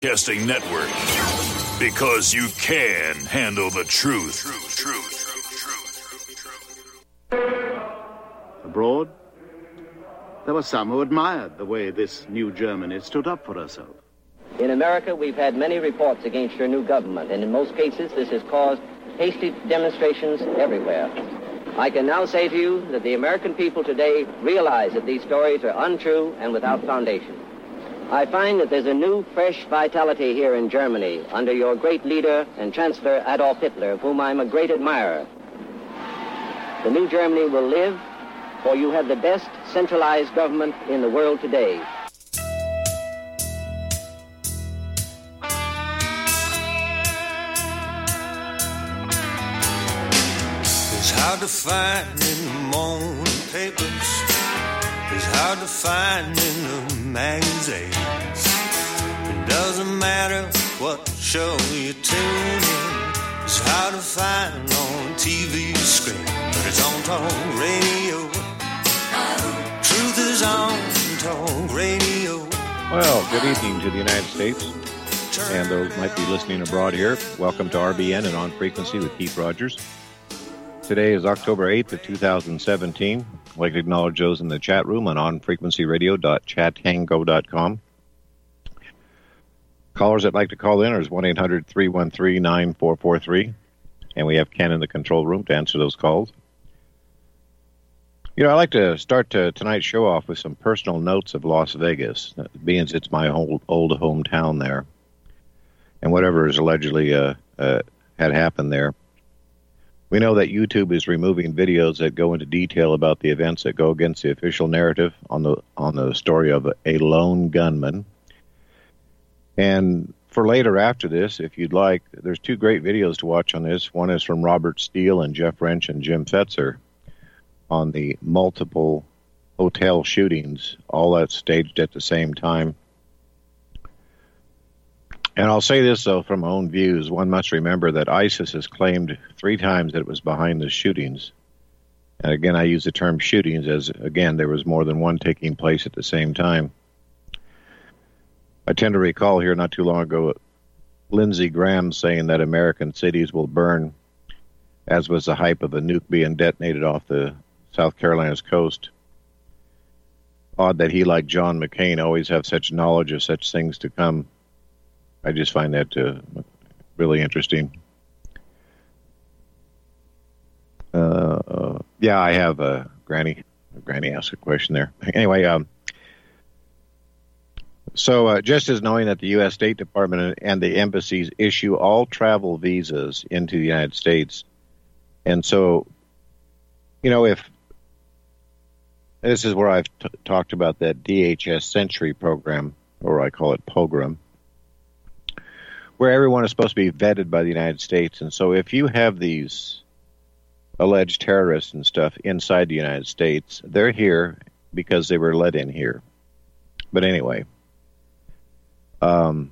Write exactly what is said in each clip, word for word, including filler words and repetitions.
Broadcasting Network. Because you can handle the truth. Truth, truth, truth, truth. Abroad, there were some who admired the way this new Germany stood up for herself. In America, we've had many reports against your new government, and in most cases, this has caused hasty demonstrations everywhere. I can now say to you that the American people today realize that these stories are untrue and without foundation. I find that there's a new, fresh vitality here in Germany under your great leader and Chancellor Adolf Hitler, of whom I'm a great admirer. The new Germany will live, for you have the best centralized government in the world today. It's hard to find in the morning papers. It's hard to find in the magazines. It doesn't matter what show you tune in. It's hard to find on T V screen, but it's on talk radio. Truth is on talk radio. Well, good evening to the United States and those might be listening abroad here. Welcome to R B N and On Frequency with Keith Rogers. Today is October eighth of two thousand seventeen. I'd like to acknowledge those in the chat room on on frequency radio dot chatango dot com. Callers that like to call in is one eight hundred three one three nine four four three. And we have Ken in the control room to answer those calls. You know, I like to start to, tonight's show off with some personal notes of Las Vegas, being it's my old, old hometown there, and whatever is allegedly uh, uh, had happened there. We know that YouTube is removing videos that go into detail about the events that go against the official narrative on the on the story of a lone gunman. And for later after this, if you'd like, there's two great videos to watch on this. One is from Robert Steele and Jeff Wrench and Jim Fetzer on the multiple hotel shootings, all that staged at the same time. And I'll say this, though, from my own views, one must remember that ISIS has claimed three times that it was behind the shootings. And again, I use the term shootings as, again, there was more than one taking place at the same time. I tend to recall here not too long ago Lindsey Graham saying that American cities will burn, as was the hype of a nuke being detonated off the South Carolina's coast. Odd that he, like John McCain, always have such knowledge of such things to come. I just find that uh, really interesting. Uh, uh, yeah, I have uh, Granny. Granny asked a question there. Anyway, um, so uh, just as knowing that the U S State Department and the embassies issue all travel visas into the United States, and so, you know, if this is where I've t- talked about that D H S Century program, or I call it POGRAM, where everyone is supposed to be vetted by the United States. And so if you have these alleged terrorists and stuff inside the United States, they're here because they were let in here. But anyway, um,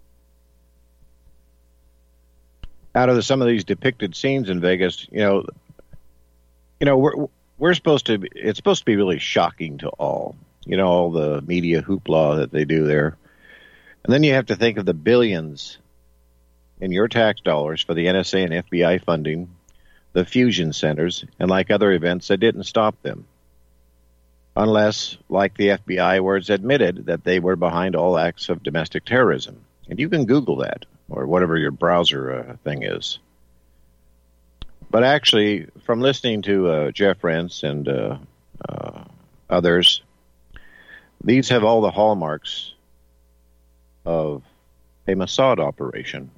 out of the, some of these depicted scenes in Vegas, you know, you know, we're we're supposed to. Be, it's supposed to be really shocking to all. You know, all the media hoopla that they do there, and then you have to think of the billions in your tax dollars for the N S A and F B I funding, the fusion centers, and like other events that didn't stop them. Unless, like the F B I, where it's admitted that they were behind all acts of domestic terrorism. And you can Google that, or whatever your browser uh, thing is. But actually, from listening to uh, Jeff Rentz and uh, uh, others, these have all the hallmarks of a Mossad operation.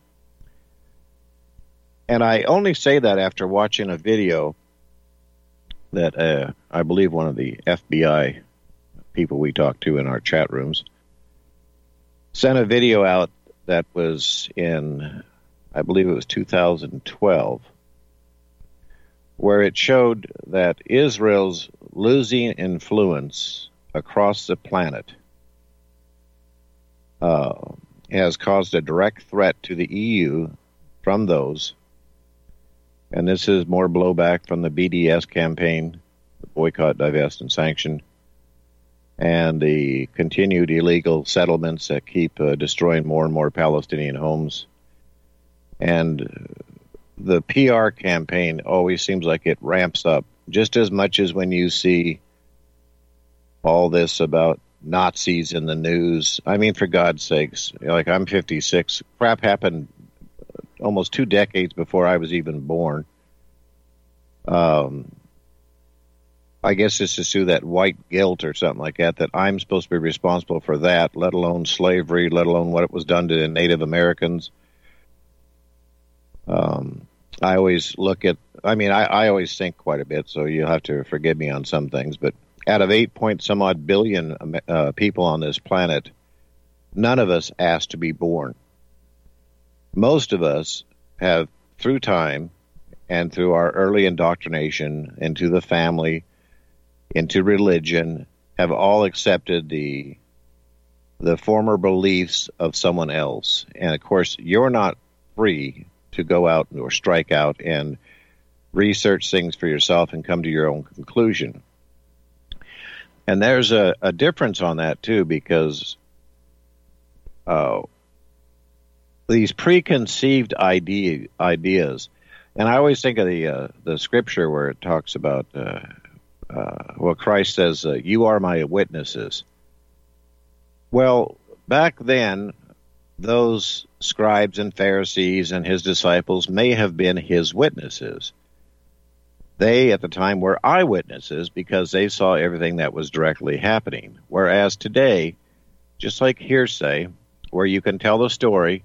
And I only say that after watching a video that uh, I believe one of the F B I people we talked to in our chat rooms sent a video out that was in, I believe it was two thousand twelve, where it showed that Israel's losing influence across the planet uh, has caused a direct threat to the E U from those. And this is more blowback from the B D S campaign, the boycott, divest, and sanction, and the continued illegal settlements that keep uh, destroying more and more Palestinian homes. And the P R campaign always seems like it ramps up just as much as when you see all this about Nazis in the news. I mean, for God's sakes, like, I'm fifty-six. Crap happened almost two decades before I was even born. Um, I guess this is through that white guilt or something like that, that I'm supposed to be responsible for that, let alone slavery, let alone what it was done to the Native Americans. Um, I always look at, I mean, I, I always think quite a bit, so you'll have to forgive me on some things, but out of eight point some odd billion uh, people on this planet, none of us asked to be born. Most of us have, through time and through our early indoctrination into the family, into religion, have all accepted the the former beliefs of someone else. And of course, you're not free to go out or strike out and research things for yourself and come to your own conclusion. And there's a, a difference on that, too, because uh, these preconceived idea, ideas, and I always think of the uh, the scripture where it talks about, uh, uh, well, Christ says, uh, you are my witnesses. Well, back then, those scribes and Pharisees and his disciples may have been his witnesses. They, at the time, were eyewitnesses because they saw everything that was directly happening. Whereas today, just like hearsay, where you can tell the story,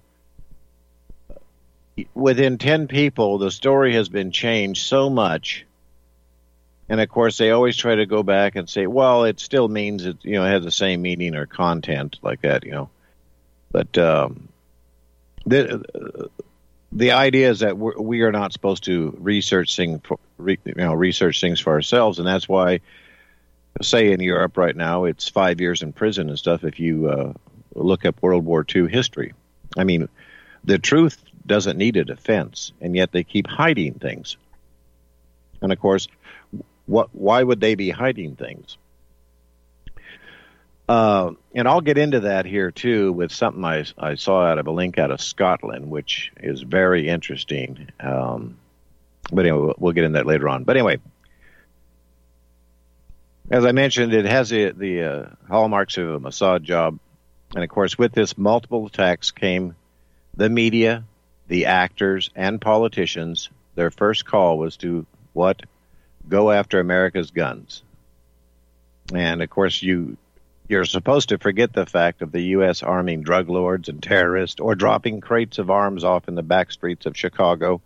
within ten people, the story has been changed so much. And, of course, they always try to go back and say, well, it still means it, you know, it has the same meaning or content like that, you know. But um, the the idea is that we're, we are not supposed to research things, for, re, you know, research things for ourselves, and that's why, say in Europe right now, it's five years in prison and stuff if you uh, look up World War Two history. I mean, the truth doesn't need a defense, and yet they keep hiding things. And of course, what? Why would they be hiding things? Uh, and I'll get into that here, too, with something I, I saw out of a link out of Scotland, which is very interesting. Um, but anyway, we'll, we'll get into that later on. But anyway, as I mentioned, it has the, the uh, hallmarks of a Mossad job. And, of course, with this multiple attacks came the media, the actors, and politicians. Their first call was to, what? Go after America's guns. And, of course, you... You're supposed to forget the fact of the U S arming drug lords and terrorists or dropping crates of arms off in the back streets of Chicago.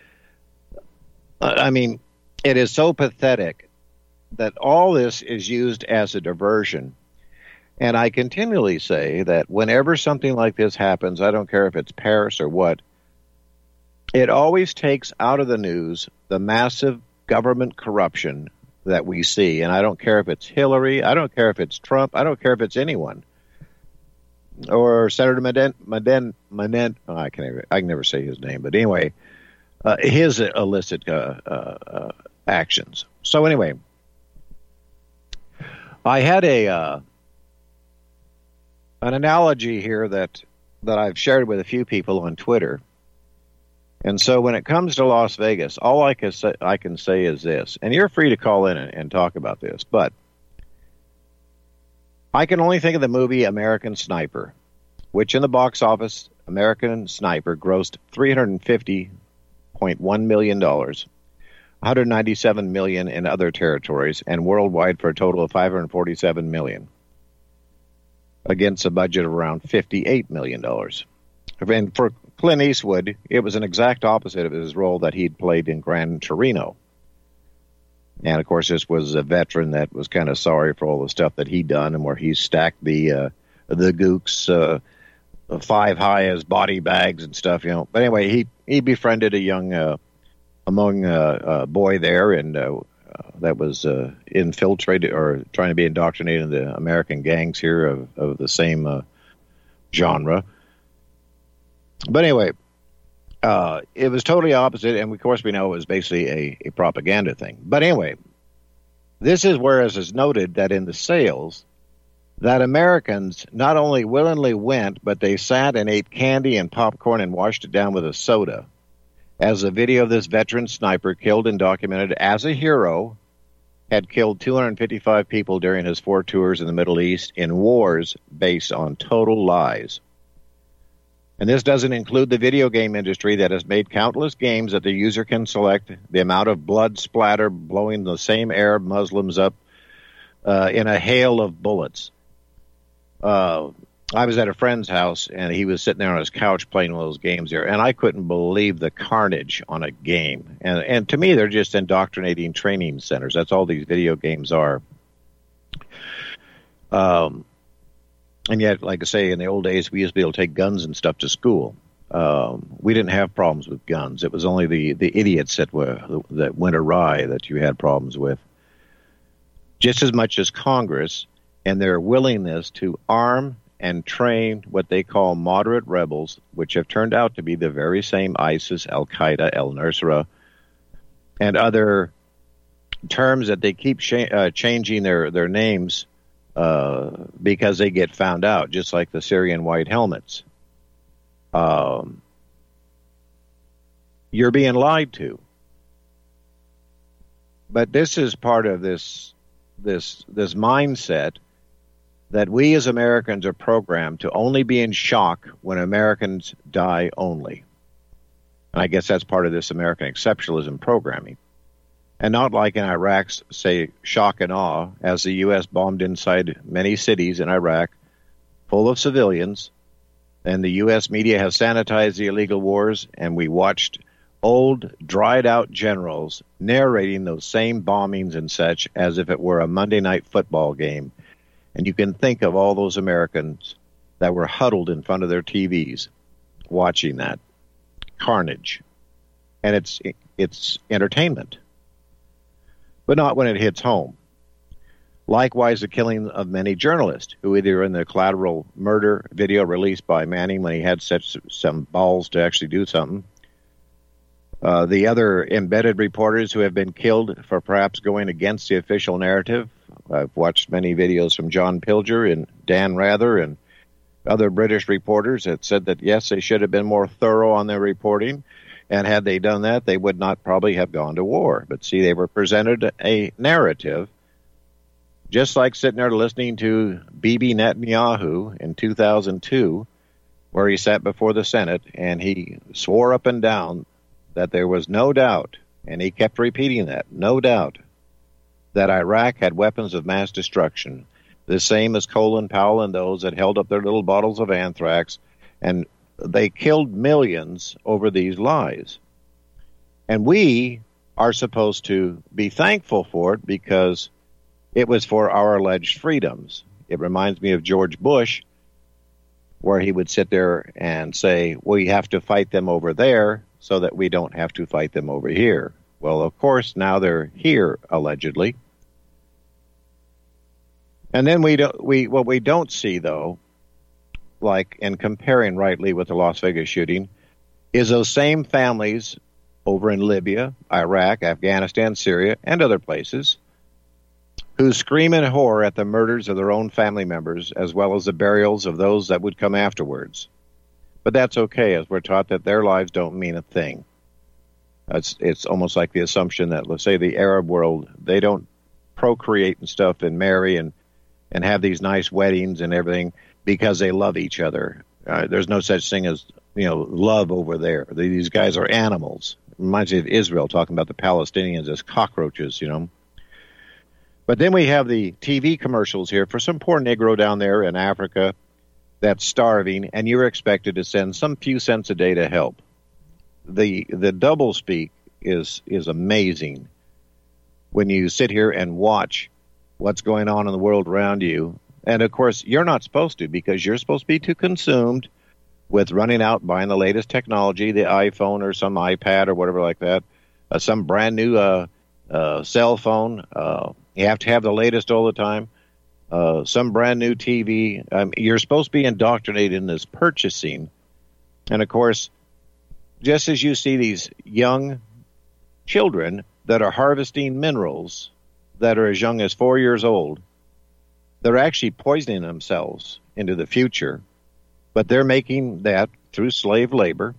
I mean, it is so pathetic that all this is used as a diversion. And I continually say that whenever something like this happens, I don't care if it's Paris or what, it always takes out of the news the massive government corruption that we see. And I don't care if it's Hillary, I don't care if it's Trump, I don't care if it's anyone. Or Senator Maden, Maden, Maden oh, I, can never, I can never say his name, but anyway, uh, his illicit uh, uh, uh, actions. So anyway, I had a uh, an analogy here that, that I've shared with a few people on Twitter. And so when it comes to Las Vegas, all I can say, I can say is this, and you're free to call in and, and talk about this, but I can only think of the movie American Sniper, which in the box office, American Sniper grossed three hundred fifty point one million dollars, one hundred ninety-seven million dollars in other territories, and worldwide for a total of five hundred forty-seven million dollars, against a budget of around fifty-eight million dollars. And for Clint Eastwood, it was an exact opposite of his role that he'd played in Gran Torino. And, of course, this was a veteran that was kind of sorry for all the stuff that he'd done and where he stacked the uh, the gooks uh, five high as body bags and stuff, you know. But anyway, he, he befriended a young uh, among uh, uh, boy there and uh, uh, that was uh, infiltrated or trying to be indoctrinated into American gangs here of, of the same uh, genre. But anyway, uh, it was totally opposite, and of course we know it was basically a, a propaganda thing. But anyway, this is whereas it's noted that in the sales, that Americans not only willingly went, but they sat and ate candy and popcorn and washed it down with a soda. As the video of this veteran sniper, killed and documented as a hero, had killed two hundred fifty-five people during his four tours in the Middle East in wars based on total lies. And this doesn't include the video game industry that has made countless games that the user can select the amount of blood splatter, blowing the same Arab Muslims up uh, in a hail of bullets. Uh, I was at a friend's house, and he was sitting there on his couch playing one of those games there, and I couldn't believe the carnage on a game. And, and to me, they're just indoctrinating training centers. That's all these video games are. Um, and yet, like I say, in the old days, we used to be able to take guns and stuff to school. Um, we didn't have problems with guns. It was only the, the idiots that were that went awry that you had problems with. Just as much as Congress and their willingness to arm and train what they call moderate rebels, which have turned out to be the very same ISIS, Al-Qaeda, al-Nusra, and other terms that they keep sh- uh, changing their, their names uh, because they get found out, just like the Syrian white helmets. Um, you're being lied to. But this is part of this this this mindset that we as Americans are programmed to only be in shock when Americans die only. And I guess that's part of this American exceptionalism programming. And not like in Iraq's, say, shock and awe, as the U S bombed inside many cities in Iraq full of civilians, and the U S media has sanitized the illegal wars, and we watched old, dried-out generals narrating those same bombings and such as if it were a Monday night football game. And you can think of all those Americans that were huddled in front of their T Vs watching that carnage. And it's it's entertainment. But not when it hits home. Likewise, the killing of many journalists who either in the collateral murder video released by Manning when he had such some balls to actually do something. Uh, the other embedded reporters who have been killed for perhaps going against the official narrative. I've watched many videos from John Pilger and Dan Rather and other British reporters that said that, yes, they should have been more thorough on their reporting. And had they done that, they would not probably have gone to war. But see, they were presented a narrative, just like sitting there listening to Bibi Netanyahu in two thousand two, where he sat before the Senate and he swore up and down that there was no doubt, and he kept repeating that, no doubt, that Iraq had weapons of mass destruction, the same as Colin Powell and those that held up their little bottles of anthrax, and they killed millions over these lies. And we are supposed to be thankful for it because it was for our alleged freedoms. It reminds me of George Bush, where he would sit there and say, we have to fight them over there so that we don't have to fight them over here. Well, of course, now they're here, allegedly. And then we don't, we what we don't see, though, like in comparing rightly with the Las Vegas shooting, is those same families over in Libya, Iraq, Afghanistan, Syria, and other places who scream in horror at the murders of their own family members as well as the burials of those that would come afterwards. But that's okay, as we're taught that their lives don't mean a thing. It's, it's almost like the assumption that, let's say, the Arab world, they don't procreate and stuff and marry and, and have these nice weddings and everything because they love each other. Uh, there's no such thing as, you know, love over there. These guys are animals. It reminds me of Israel talking about the Palestinians as cockroaches, you know. But then we have the T V commercials here for some poor Negro down there in Africa that's starving, and you're expected to send some few cents a day to help. The the doublespeak is is amazing when you sit here and watch what's going on in the world around you. And, of course, you're not supposed to, because you're supposed to be too consumed with running out, buying the latest technology, the iPhone or some iPad or whatever like that, uh, some brand new uh, uh, cell phone. Uh, you have to have the latest all the time. Uh, some brand new T V. Um, you're supposed to be indoctrinated in this purchasing. And, of course, just as you see these young children that are harvesting minerals that are as young as four years old, they're actually poisoning themselves into the future, but they're making that through slave labor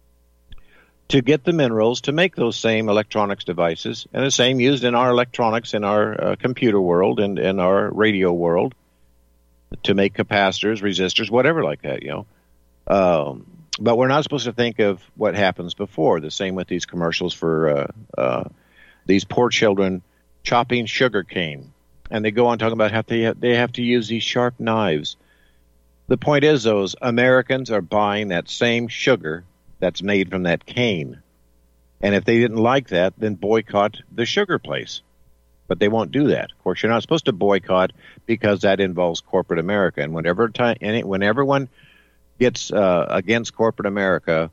to get the minerals to make those same electronics devices, and the same used in our electronics, in our uh, computer world, and in our radio world, to make capacitors, resistors, whatever like that, you know. Um, but we're not supposed to think of what happens before. The same with these commercials for uh, uh, these poor children chopping sugar cane, and they go on talking about how they have, they have to use these sharp knives. The point is, those Americans are buying that same sugar that's made from that cane. And if they didn't like that, then boycott the sugar place. But they won't do that. Of course, you're not supposed to boycott because that involves corporate America. And whenever time, when everyone gets uh, against corporate America,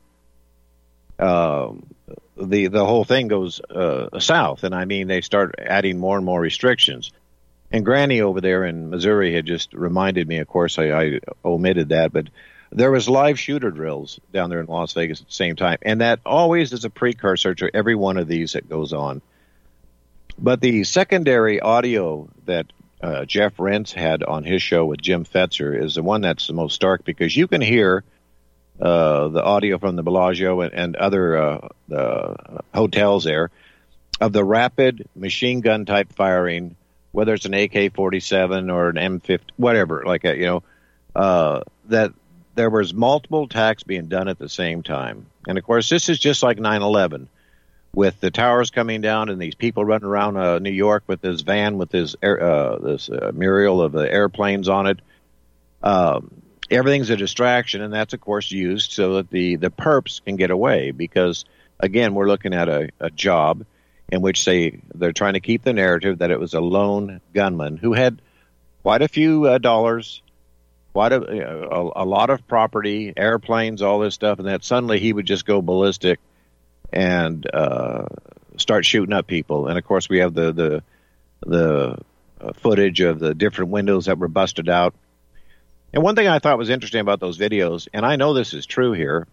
uh, the the whole thing goes uh, south. And I mean, they start adding more and more restrictions. And Granny over there in Missouri had just reminded me, of course, I, I omitted that, but there was live shooter drills down there in Las Vegas at the same time. And that always is a precursor to every one of these that goes on. But the secondary audio that uh, Jeff Rense had on his show with Jim Fetzer is the one that's the most stark, because you can hear uh, the audio from the Bellagio and, and other uh, uh, hotels there of the rapid machine gun type firing, whether it's an A K forty-seven or an M fifty, whatever, like that, you know, uh, that there was multiple attacks being done at the same time. And, of course, this is just like nine eleven, with the towers coming down and these people running around uh, New York with this van with this air, uh, this uh, mural of the airplanes on it. Um, everything's a distraction, and that's, of course, used so that the, the perps can get away because, again, we're looking at a, a job in which they, they're trying to keep the narrative that it was a lone gunman who had quite a few uh, dollars, quite a, a, a lot of property, airplanes, all this stuff, and that suddenly he would just go ballistic and uh, start shooting up people. And, of course, we have the, the, the uh, footage of the different windows that were busted out. And one thing I thought was interesting about those videos, and I know this is true here,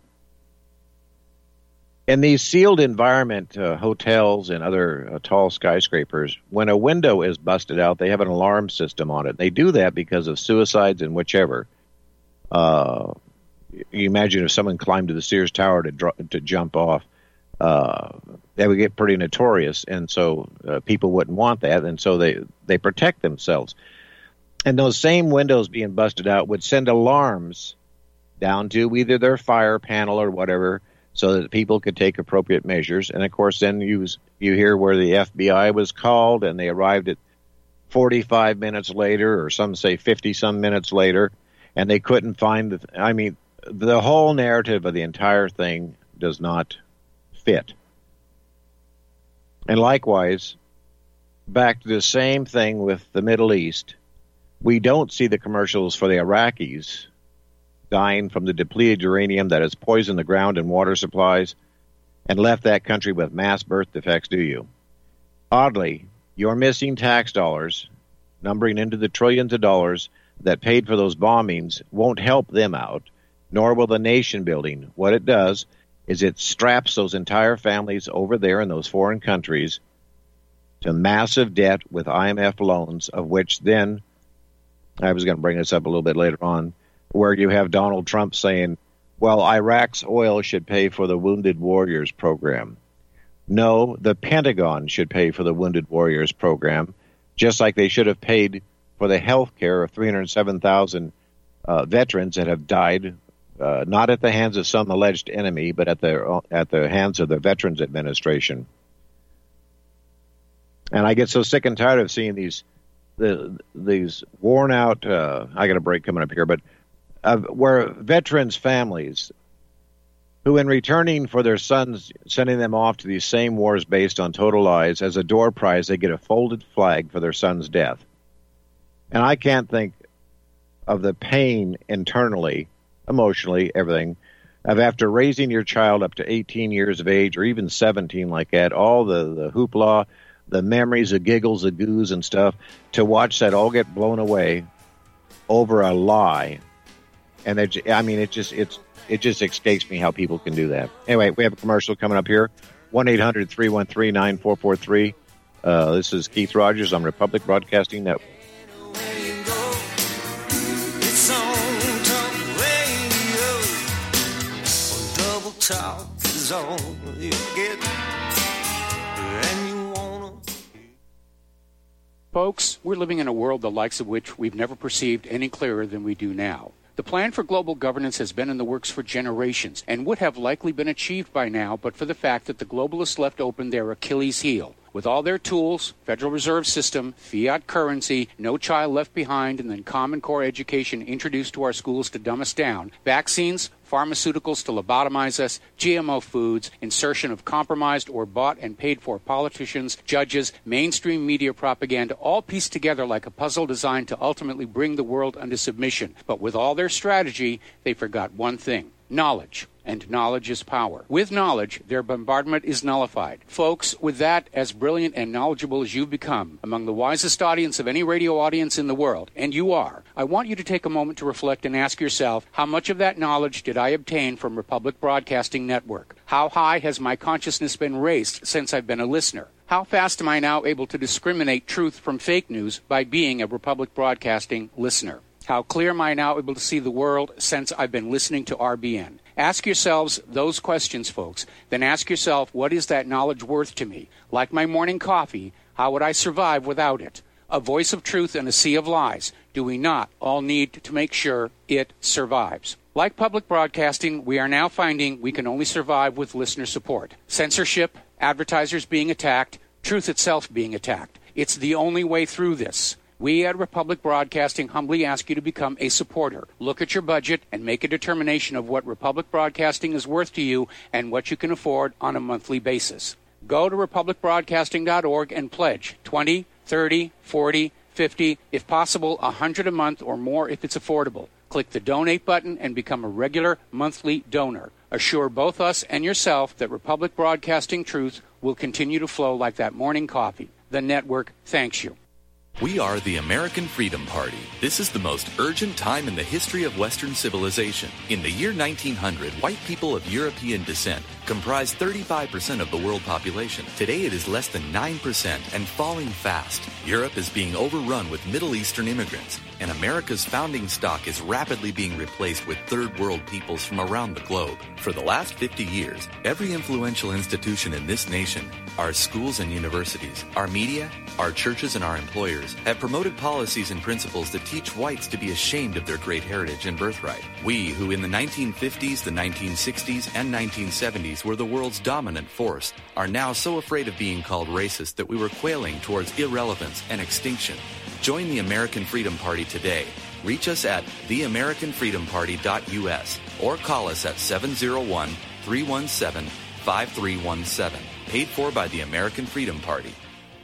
in these sealed environment uh, hotels and other uh, tall skyscrapers, when a window is busted out, they have an alarm system on it. They do that because of suicides and whichever. Uh, you imagine if someone climbed to the Sears Tower to dr- to jump off, uh, that would get pretty notorious, and so uh, people wouldn't want that, and so they, they protect themselves. And those same windows being busted out would send alarms down to either their fire panel or whatever, so that people could take appropriate measures. And, of course, then you you hear where the F B I was called, and they arrived at forty-five minutes later, or some say fifty-some minutes later, and they couldn't find the... I mean, the whole narrative of the entire thing does not fit. And likewise, back to the same thing with the Middle East, we don't see the commercials for the Iraqis dying from the depleted uranium that has poisoned the ground and water supplies and left that country with mass birth defects, do you? Oddly, your missing tax dollars, numbering into the trillions of dollars that paid for those bombings, won't help them out, nor will the nation building. What it does is it straps those entire families over there in those foreign countries to massive debt with I M F loans, of which then, I was going to bring this up a little bit later on, where you have Donald Trump saying, well, Iraq's oil should pay for the Wounded Warriors program. No, the Pentagon should pay for the Wounded Warriors program, just like they should have paid for the health care of three hundred seven thousand uh, veterans that have died, uh, not at the hands of some alleged enemy, but at the, at the hands of the Veterans Administration. And I get so sick and tired of seeing these the, these worn out, uh, I got a break coming up here, but Uh, where veterans' families, who in returning for their sons, sending them off to these same wars based on total lies, as a door prize, they get a folded flag for their son's death. And I can't think of the pain internally, emotionally, everything, of after raising your child up to eighteen years of age, or even seventeen like that, all the, the hoopla, the memories, the giggles, the goos and stuff, to watch that all get blown away over a lie. And it, I mean, it just it's it just escapes me how people can do that. Anyway, we have a commercial coming up here. one eight hundred three one three nine four four three. Uh, this is Keith Rogers on Republic Broadcasting Network. Where you go, Double talk is all you get. And you wanna... Folks, we're living in a world the likes of which we've never perceived any clearer than we do now. The plan for global governance has been in the works for generations and would have likely been achieved by now but for the fact that the globalists left open their Achilles heel. With all their tools, Federal Reserve System, fiat currency, no child left behind, and then Common Core education introduced to our schools to dumb us down, vaccines, pharmaceuticals to lobotomize us, G M O foods, insertion of compromised or bought and paid for politicians, judges, mainstream media propaganda, all pieced together like a puzzle designed to ultimately bring the world under submission. But with all their strategy, they forgot one thing: knowledge. And knowledge is power. With knowledge, their bombardment is nullified. Folks, with that, as brilliant and knowledgeable as you've become, among the wisest audience of any radio audience in the world, and you are, I want you to take a moment to reflect and ask yourself, how much of that knowledge did I obtain from Republic Broadcasting Network? How high has my consciousness been raised since I've been a listener? How fast am I now able to discriminate truth from fake news by being a Republic Broadcasting listener? How clear am I now able to see the world since I've been listening to R B N? Ask yourselves those questions, folks. Then ask yourself, what is that knowledge worth to me? Like my morning coffee, how would I survive without it? A voice of truth in a sea of lies. Do we not all need to make sure it survives? Like public broadcasting, we are now finding we can only survive with listener support. Censorship, advertisers being attacked, truth itself being attacked. It's the only way through this. We at Republic Broadcasting humbly ask you to become a supporter. Look at your budget and make a determination of what Republic Broadcasting is worth to you and what you can afford on a monthly basis. Go to republic broadcasting dot org and pledge twenty, thirty, forty, fifty, if possible one hundred a month or more if it's affordable. Click the donate button and become a regular monthly donor. Assure both us and yourself that Republic Broadcasting truth will continue to flow like that morning coffee. The network thanks you. We are the American Freedom Party. This is the most urgent time in the history of Western civilization. In the year nineteen hundred, white people of European descent comprised thirty-five percent of the world population. Today it is less than nine percent and falling fast. Europe is being overrun with Middle Eastern immigrants, and America's founding stock is rapidly being replaced with third world peoples from around the globe. For the last fifty years, every influential institution in this nation, our schools and universities, our media, our churches and our employers have promoted policies and principles that teach whites to be ashamed of their great heritage and birthright. We, who in the nineteen fifties, the nineteen sixties, and nineteen seventies were the world's dominant force, are now so afraid of being called racist that we were quailing towards irrelevance and extinction. Join the American Freedom Party today. Reach us at the american freedom party dot u s or call us at seven oh one, three one seven, five three one seven. Paid for by the American Freedom Party.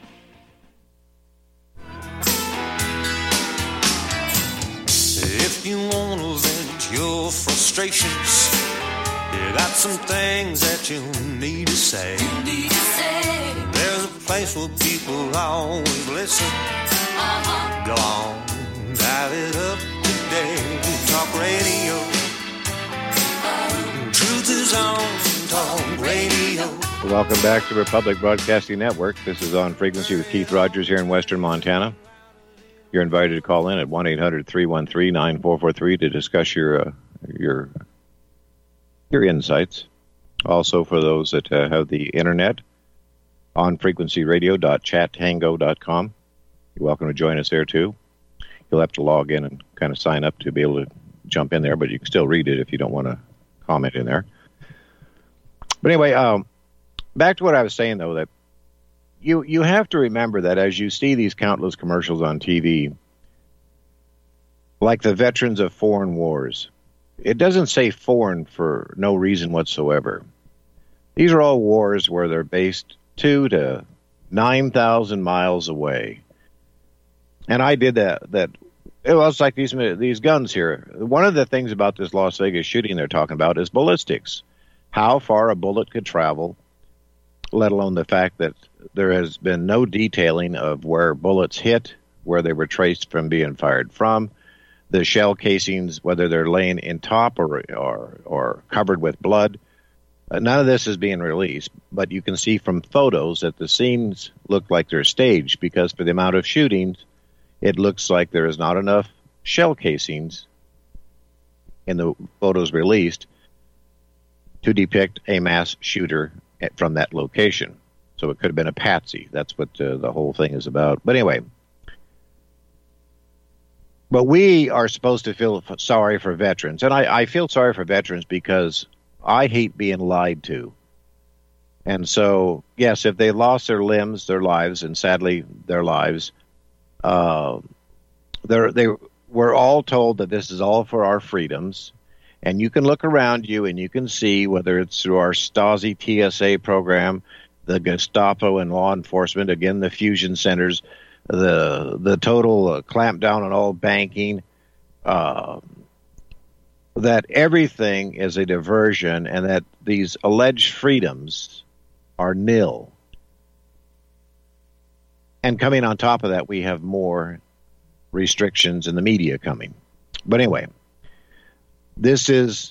If you want to vent your frustrations, you got some things that you need to say. You need to say. There's a place where people always listen. Uh-huh. Go on, dial it up today. Talk radio. Uh-huh. Truth is on Talk Radio. Welcome back to Republic Broadcasting Network. This is On Frequency with Keith Rogers here in Western Montana. You're invited to call in at one eight hundred, three one three, nine four four three to discuss your uh, your your insights. Also, for those that uh, have the internet, on frequency radio dot chat tango dot com. You're welcome to join us there too. You'll have to log in and kind of sign up to be able to jump in there, but you can still read it if you don't want to comment in there. But anyway, um, back to what I was saying, though, that you you have to remember that as you see these countless commercials on T V, like the veterans of foreign wars, it doesn't say foreign for no reason whatsoever. These are all wars where they're based two to nine thousand miles away. And I did that. That it was like these these guns here. One of the things about this Las Vegas shooting they're talking about is ballistics. How far a bullet could travel, let alone the fact that there has been no detailing of where bullets hit, where they were traced from being fired from, the shell casings, whether they're laying in top or or, or covered with blood. Uh, none of this is being released, but you can see from photos that the scenes look like they're staged because for the amount of shootings, it looks like there is not enough shell casings in the photos released to depict a mass shooter from that location. So it could have been a patsy. That's what uh, the whole thing is about. But anyway, but we are supposed to feel sorry for veterans. And I, I feel sorry for veterans because I hate being lied to. And so, yes, if they lost their limbs, their lives, and sadly their lives, uh, they're, they were all told that this is all for our freedoms. And you can look around you and you can see, whether it's through our Stasi T S A program, the Gestapo and law enforcement, again, the fusion centers, the the total uh, clampdown on all banking, uh, that everything is a diversion and that these alleged freedoms are nil. And coming on top of that, we have more restrictions in the media coming. But anyway, this is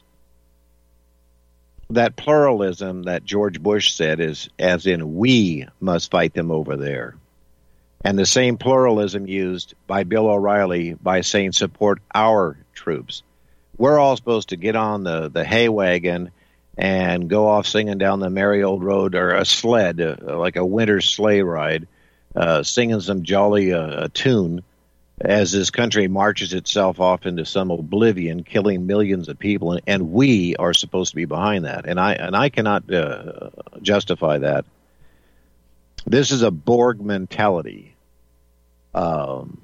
that pluralism that George Bush said is as in we must fight them over there. And the same pluralism used by Bill O'Reilly by saying support our troops. We're all supposed to get on the, the hay wagon and go off singing down the merry old road, or a sled, uh, like a winter sleigh ride, uh, singing some jolly uh, tune as this country marches itself off into some oblivion, killing millions of people, and, and we are supposed to be behind that. And I and I cannot uh, justify that. This is a Borg mentality. Um,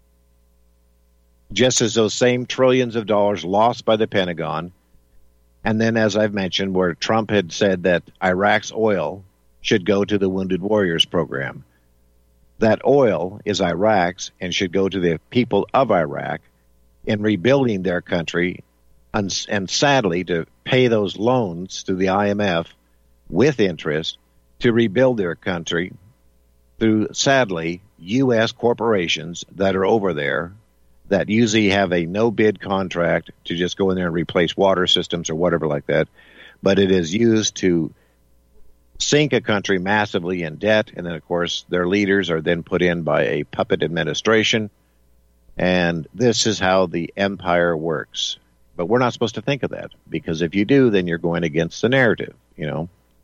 just as those same trillions of dollars lost by the Pentagon, and then, as I've mentioned, where Trump had said that Iraq's oil should go to the Wounded Warriors program. That oil is Iraq's and should go to the people of Iraq in rebuilding their country, and, and sadly to pay those loans to the I M F with interest to rebuild their country through, sadly, U S corporations that are over there that usually have a no-bid contract to just go in there and replace water systems or whatever like that. But it is used to sink a country massively in debt, and then, of course, their leaders are then put in by a puppet administration, and this is how the empire works. But we're not supposed to think of that, because if you do, then you're going against the narrative, you know.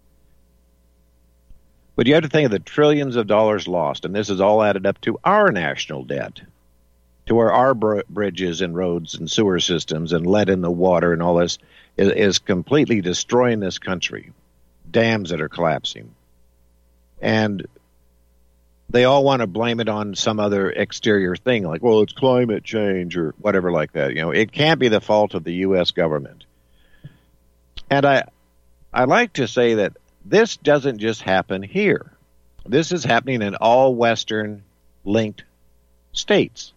But you have to think of the trillions of dollars lost, and this is all added up to our national debt, to where our br- bridges and roads and sewer systems and lead in the water and all this is, is completely destroying this country. Dams that are collapsing. And they all want to blame it on some other exterior thing, like, well, it's climate change or whatever like that. You know, it can't be the fault of the U S government. And I, I like to say that this doesn't just happen here. This is happening in all Western-linked states.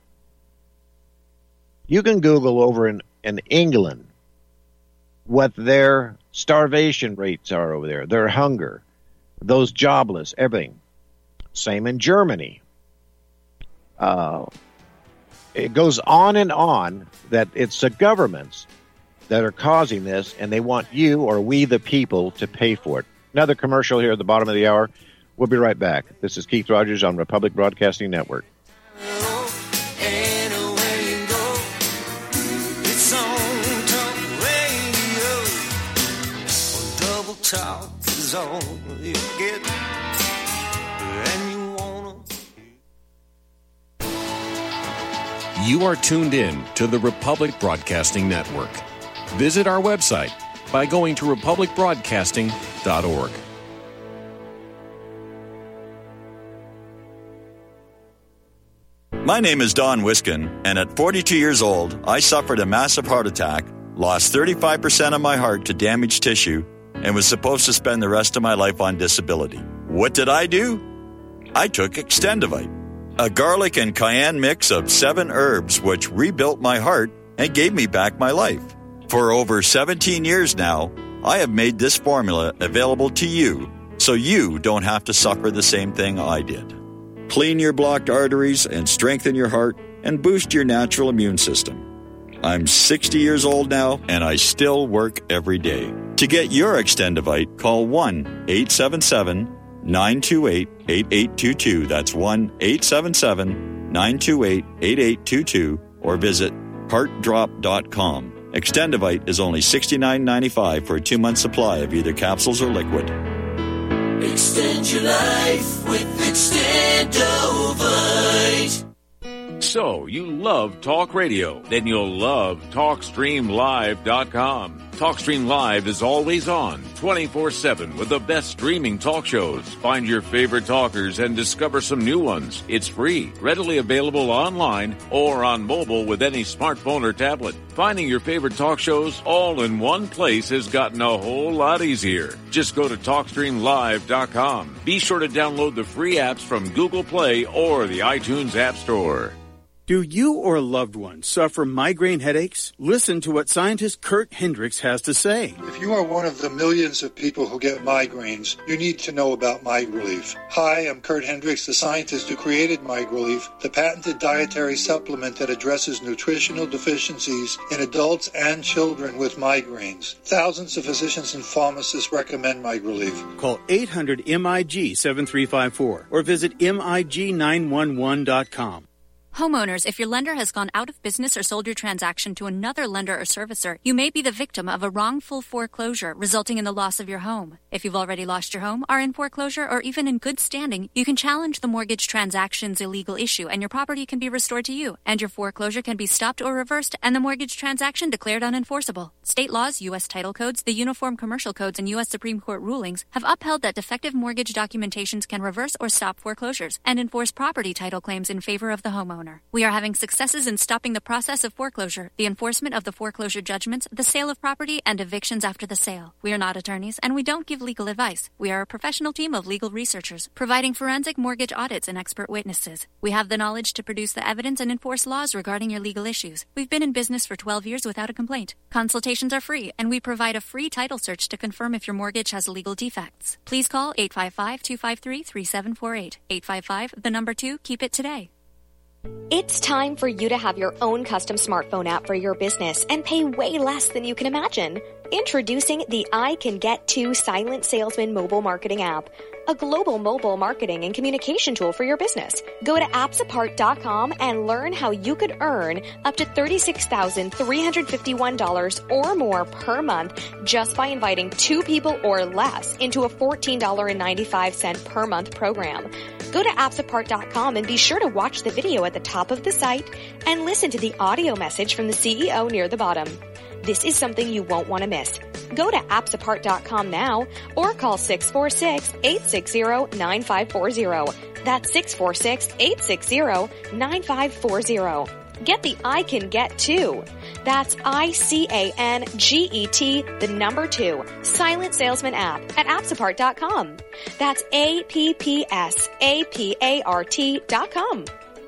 You can Google over in, in England what their starvation rates are over there, their hunger, those jobless, everything. Same in Germany. Uh, it goes on and on that it's the governments that are causing this, and they want you or we, the people, to pay for it. Another commercial here at the bottom of the hour. We'll be right back. This is Keith Rogers on Republic Broadcasting Network. Talk is all you get, and you wanna. You are tuned in to the Republic Broadcasting Network. Visit our website by going to republic broadcasting dot org. My name is Don Wiskin, and at forty-two years old, I suffered a massive heart attack, lost thirty-five percent of my heart to damaged tissue, and was supposed to spend the rest of my life on disability. What did I do? I took Extendivite, a garlic and cayenne mix of seven herbs which rebuilt my heart and gave me back my life. For over seventeen years now, I have made this formula available to you so you don't have to suffer the same thing I did. Clean your blocked arteries and strengthen your heart and boost your natural immune system. I'm sixty years old now, and I still work every day. To get your Extendivite, call one eight seven seven, nine two eight, eight eight two two. That's one eight seven seven, nine two eight, eight eight two two, or visit heart drop dot com. Extendivite is only sixty-nine ninety-five for a two-month supply of either capsules or liquid. Extend your life with Extendovite. So, you love talk radio? Then you'll love talk stream live dot com. TalkStream Live is always on, twenty-four seven, with the best streaming talk shows. Find your favorite talkers and discover some new ones. It's free, readily available online or on mobile with any smartphone or tablet. Finding your favorite talk shows all in one place has gotten a whole lot easier. Just go to talk stream live dot com. Be sure to download the free apps from Google Play or the iTunes App Store. Do you or a loved one suffer migraine headaches? Listen to what scientist Kurt Hendricks has to say. If you are one of the millions of people who get migraines, you need to know about MiGrelief. Hi, I'm Kurt Hendricks, the scientist who created MiGrelief, the patented dietary supplement that addresses nutritional deficiencies in adults and children with migraines. Thousands of physicians and pharmacists recommend MiGrelief. Call eight hundred M I G seven three five four or visit M I G nine one one dot com. Homeowners, if your lender has gone out of business or sold your transaction to another lender or servicer, you may be the victim of a wrongful foreclosure resulting in the loss of your home. If you've already lost your home, are in foreclosure, or even in good standing, you can challenge the mortgage transaction's illegal issue and your property can be restored to you, and your foreclosure can be stopped or reversed and the mortgage transaction declared unenforceable. State laws, U S title codes, the Uniform Commercial Codes, and U S Supreme Court rulings have upheld that defective mortgage documentations can reverse or stop foreclosures and enforce property title claims in favor of the homeowner. We are having successes in stopping the process of foreclosure, the enforcement of the foreclosure judgments, the sale of property, and evictions after the sale. We are not attorneys, and we don't give legal advice. We are a professional team of legal researchers, providing forensic mortgage audits and expert witnesses. We have the knowledge to produce the evidence and enforce laws regarding your legal issues. We've been in business for twelve years without a complaint. Consultations are free, and we provide a free title search to confirm if your mortgage has legal defects. Please call eight five five, two five three, three seven four eight. eight five five, the number two, keep it today. It's time for you to have your own custom smartphone app for your business and pay way less than you can imagine. Introducing the I Can Get To Silent Salesman mobile marketing app, a global mobile marketing and communication tool for your business. Go to apps apart dot com and learn how you could earn up to thirty-six thousand three hundred fifty-one dollars or more per month just by inviting two people or less into a fourteen dollars and ninety-five cents per month program. Go to apps apart dot com and be sure to watch the video at the top of the site and listen to the audio message from the C E O near the bottom. This is something you won't want to miss. Go to apps apart dot com now or call six four six, eight six zero, nine five four zero. That's six four six, eight six zero, nine five four zero. Get the I Can Get To. That's I C A N G E T, the number two, Silent Salesman app at apps apart dot com. That's A P P S A P A R T dot com.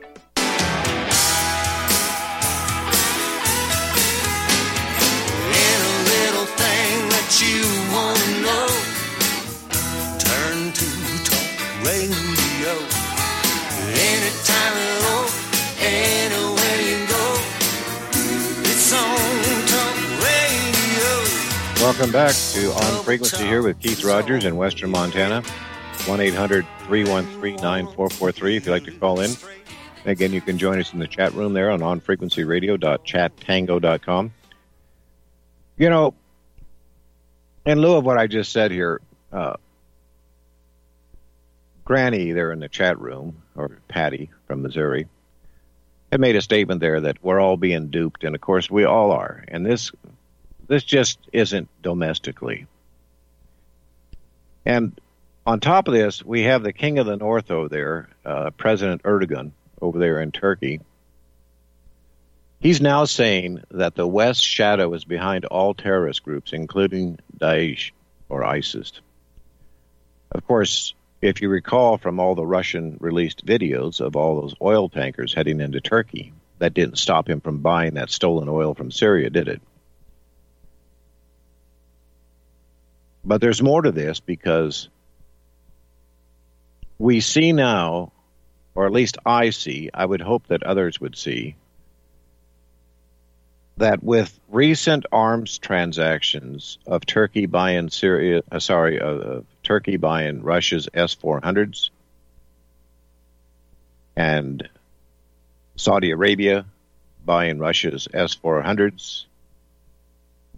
You wanna know, turn to Talk Radio. Anytime at all, anywhere you go, it's on Talk Radio. Welcome back to On Frequency here with Keith Rogers in Western Montana. one eight hundred, three one three, nine four four three if you'd like to call in. Again, you can join us in the chat room there on on frequency radio dot chat tango dot com. You know, in lieu of what I just said here, uh, Granny there in the chat room, or Patty from Missouri, had made a statement there that we're all being duped, and of course we all are. And this this just isn't domestically. And on top of this, we have the King of the North over there, uh, President Erdogan, over there in Turkey. He's now saying that the West's shadow is behind all terrorist groups, including Daesh or ISIS. Of course, if you recall from all the Russian-released videos of all those oil tankers heading into Turkey, that didn't stop him from buying that stolen oil from Syria, did it? But there's more to this, because we see now, or at least I see, I would hope that others would see, that with recent arms transactions of Turkey buying Syria, uh, sorry, uh, Turkey buying Russia's S four hundreds, and Saudi Arabia buying Russia's S four hundreds,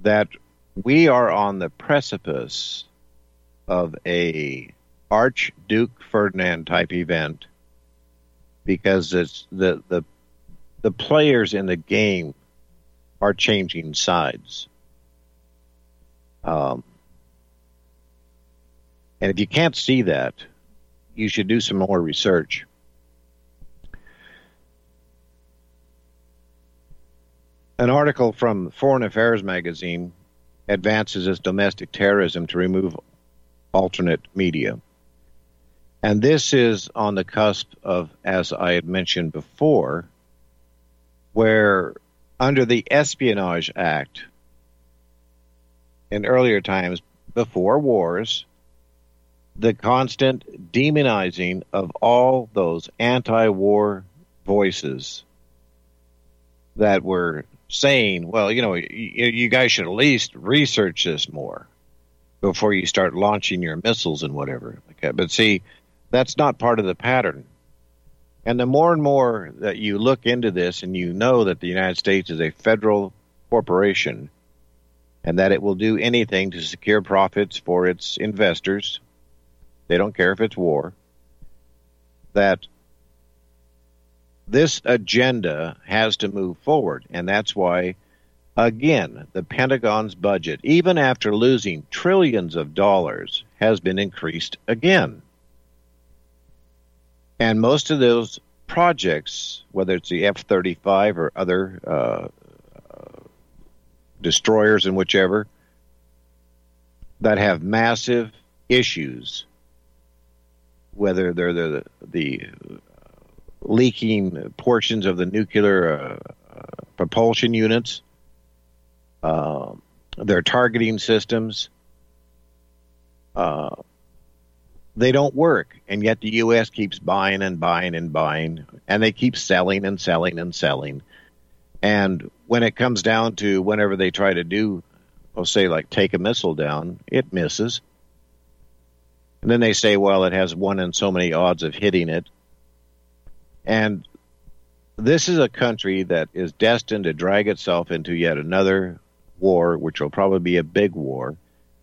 that we are on the precipice of a Archduke Ferdinand type event, because it's the the the players in the game are changing sides. Um, and if you can't see that, you should do some more research. An article from Foreign Affairs magazine advances as domestic terrorism to remove alternate media. And this is on the cusp of, as I had mentioned before, where under the Espionage Act, in earlier times, before wars, the constant demonizing of all those anti-war voices that were saying, well, you know, you, you guys should at least research this more before you start launching your missiles and whatever. Okay, but see, that's not part of the pattern. And the more and more that you look into this and you know that the United States is a federal corporation and that it will do anything to secure profits for its investors, they don't care if it's war, that this agenda has to move forward. And that's why, again, the Pentagon's budget, even after losing trillions of dollars, has been increased again. And most of those projects, whether it's the F thirty-five or other uh, uh, destroyers and whichever, that have massive issues, whether they're the, the leaking portions of the nuclear uh, uh, propulsion units, uh, their targeting systems, uh, they don't work, and yet the U S keeps buying and buying and buying, and they keep selling and selling and selling. And when it comes down to whenever they try to do, I'll say, like take a missile down, it misses. And then they say, well, it has one in so many odds of hitting it. And this is a country that is destined to drag itself into yet another war, which will probably be a big war.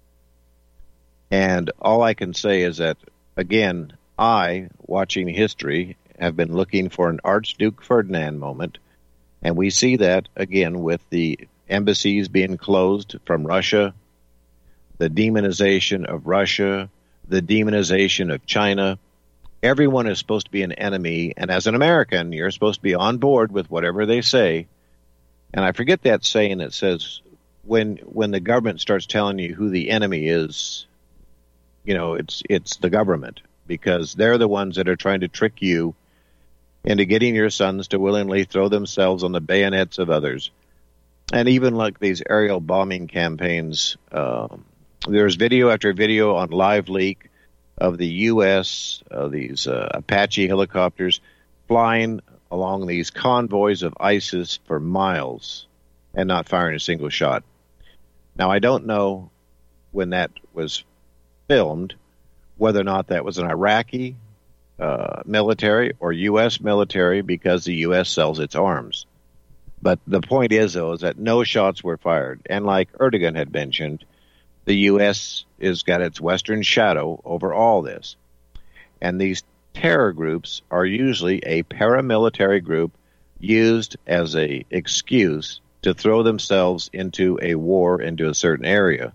And all I can say is that, again, I, watching history, have been looking for an Archduke Ferdinand moment. And we see that, again, with the embassies being closed from Russia, the demonization of Russia, the demonization of China. Everyone is supposed to be an enemy. And as an American, you're supposed to be on board with whatever they say. And I forget that saying that says, when when the government starts telling you who the enemy is, you know, it's it's the government, because they're the ones that are trying to trick you into getting your sons to willingly throw themselves on the bayonets of others. And even like these aerial bombing campaigns, um, there's video after video on Live Leak of the U S, uh, these uh, Apache helicopters flying along these convoys of ISIS for miles and not firing a single shot. Now, I don't know when that was filmed, whether or not that was an Iraqi uh, military or U S military, because the U S sells its arms. But the point is, though, is that no shots were fired. And like Erdogan had mentioned, the U S has got its Western shadow over all this. And these terror groups are usually a paramilitary group used as a excuse to throw themselves into a war into a certain area.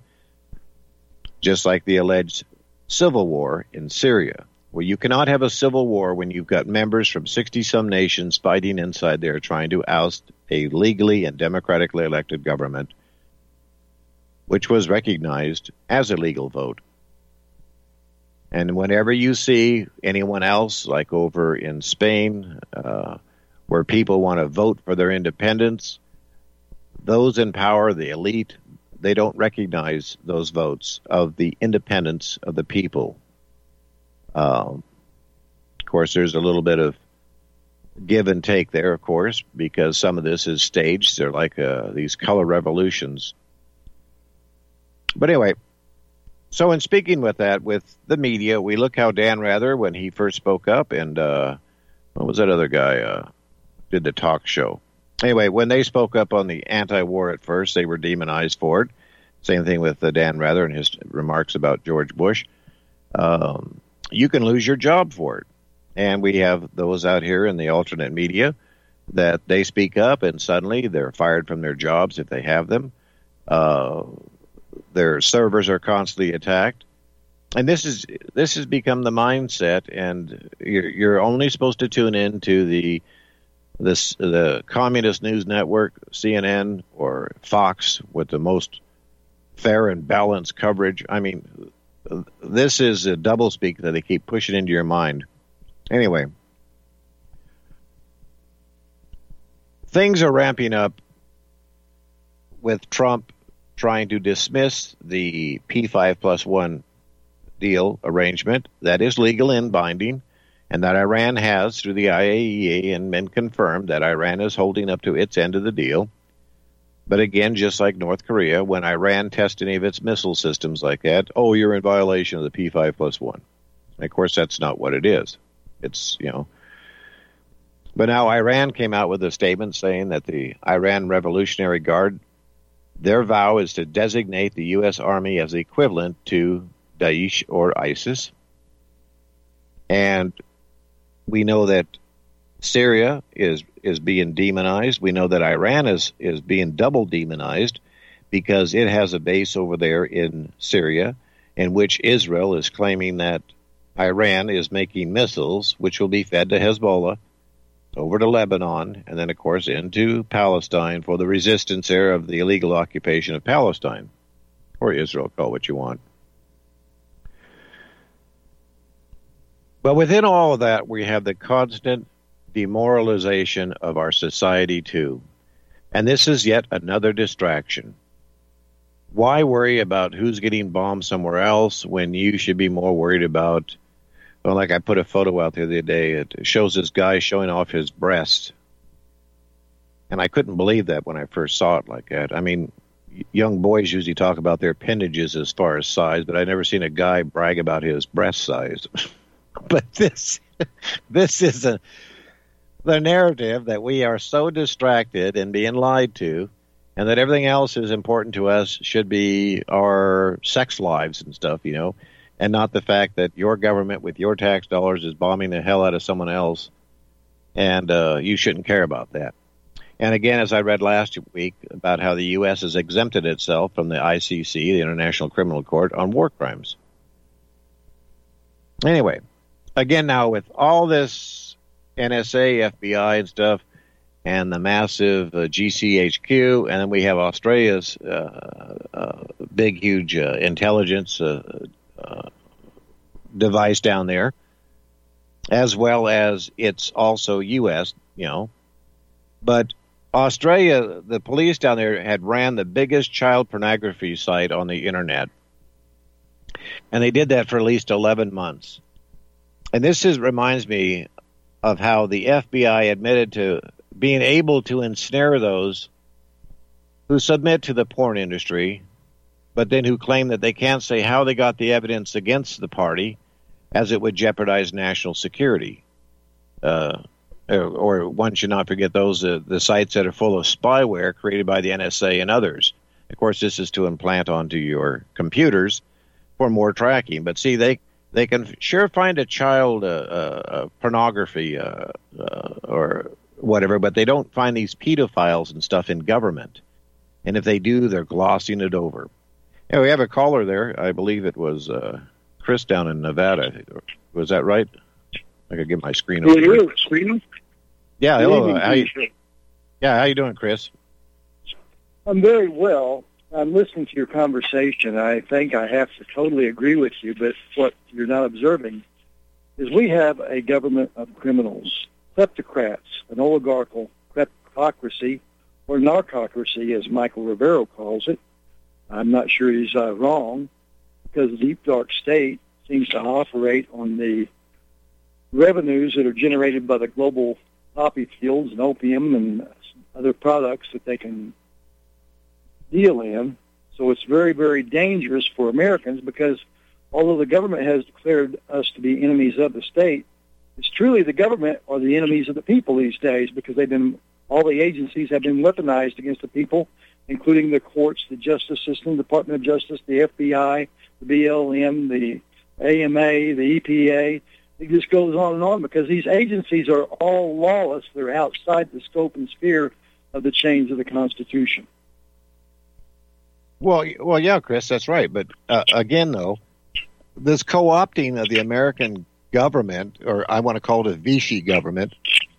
Just like the alleged civil war in Syria, where you cannot have a civil war when you've got members from sixty-some nations fighting inside there trying to oust a legally and democratically elected government, which was recognized as a legal vote. And whenever you see anyone else, like over in Spain, uh, where people want to vote for their independence, those in power, the elite, they don't recognize those votes of the independence of the people. Um, of course, there's a little bit of give and take there, of course, because some of this is staged. They're like uh, these color revolutions. But anyway, so in speaking with that, with the media, we look how Dan Rather, when he first spoke up, and uh, what was that other guy, uh, did the talk show? Anyway, when they spoke up on the anti-war at first, they were demonized for it. Same thing with uh, Dan Rather and his remarks about George Bush. Um, you can lose your job for it. And we have those out here in the alternate media that they speak up and suddenly they're fired from their jobs if they have them. Uh, their servers are constantly attacked. And this is this has become the mindset, and you're, you're only supposed to tune in to the this the Communist News Network, C N N, or Fox with the most fair and balanced coverage. I mean, this is a doublespeak that they keep pushing into your mind. Anyway, things are ramping up with Trump trying to dismiss the P five plus one deal arrangement that is legal and binding, and that Iran has through the I A E A and been confirmed that Iran is holding up to its end of the deal. But again, just like North Korea, when Iran tests any of its missile systems like that, oh, you're in violation of the P five plus one. And of course, that's not what it is. It's, you know. But now Iran came out with a statement saying that the Iran Revolutionary Guard, their vow is to designate the U S Army as equivalent to Daesh or ISIS. And we know that Syria is is being demonized. We know that Iran is, is being double demonized because it has a base over there in Syria in which Israel is claiming that Iran is making missiles which will be fed to Hezbollah over to Lebanon and then, of course, into Palestine for the resistance there of the illegal occupation of Palestine, or Israel, call it what you want. But within all of that, we have the constant demoralization of our society, too. And this is yet another distraction. Why worry about who's getting bombed somewhere else when you should be more worried about, well, like I put a photo out there the other day, it shows this guy showing off his breast. And I couldn't believe that when I first saw it like that. I mean, young boys usually talk about their appendages as far as size, but I've never seen a guy brag about his breast size. But this this is a, the narrative that we are so distracted and being lied to, and that everything else is important to us should be our sex lives and stuff, you know, and not the fact that your government with your tax dollars is bombing the hell out of someone else, and uh, you shouldn't care about that. And again, as I read last week about how the U S has exempted itself from the I C C, the International Criminal Court, on war crimes. Anyway, again now with all this N S A, F B I and stuff, and the massive uh, G C H Q, and then we have Australia's uh, uh, big, huge uh, intelligence uh, uh, device down there, as well as it's also U S, you know. But Australia, the police down there had ran the biggest child pornography site on the internet. And they did that for at least eleven months. And this is, reminds me of how the F B I admitted to being able to ensnare those who submit to the porn industry, but then who claim that they can't say how they got the evidence against the party, as it would jeopardize national security. Uh, or, or one should not forget those uh, the sites that are full of spyware created by the N S A and others. Of course, this is to implant onto your computers for more tracking. But see, they they can sure find a child uh, uh, pornography uh, uh, or whatever, but they don't find these pedophiles and stuff in government. And if they do, they're glossing it over. Yeah, we have a caller there. I believe it was uh, Chris down in Nevada. Was that right? I could get my screen over. Hello, screen. Yeah, hello. How you, yeah, how you doing, Chris? I'm very well. I'm listening to your conversation. I think I have to totally agree with you, but what you're not observing is we have a government of criminals, kleptocrats, an oligarchical kleptocracy, or narcocracy, as Michael Rivero calls it. I'm not sure he's uh, wrong, because the deep dark state seems to operate on the revenues that are generated by the global poppy fields and opium and other products that they can deal in. So it's very, very dangerous for Americans, because although the government has declared us to be enemies of the state, it's truly the government are the enemies of the people these days, because they've been All the agencies have been weaponized against the people, including the courts, the justice system, Department of Justice, the F B I, the B L M, the A M A, the E P A. It just goes on and on because these agencies are all lawless. They're outside the scope and sphere of the chains of the Constitution. Well, well, yeah, Chris, that's right. But uh, again, though, this co-opting of the American government, or I want to call it a Vichy government,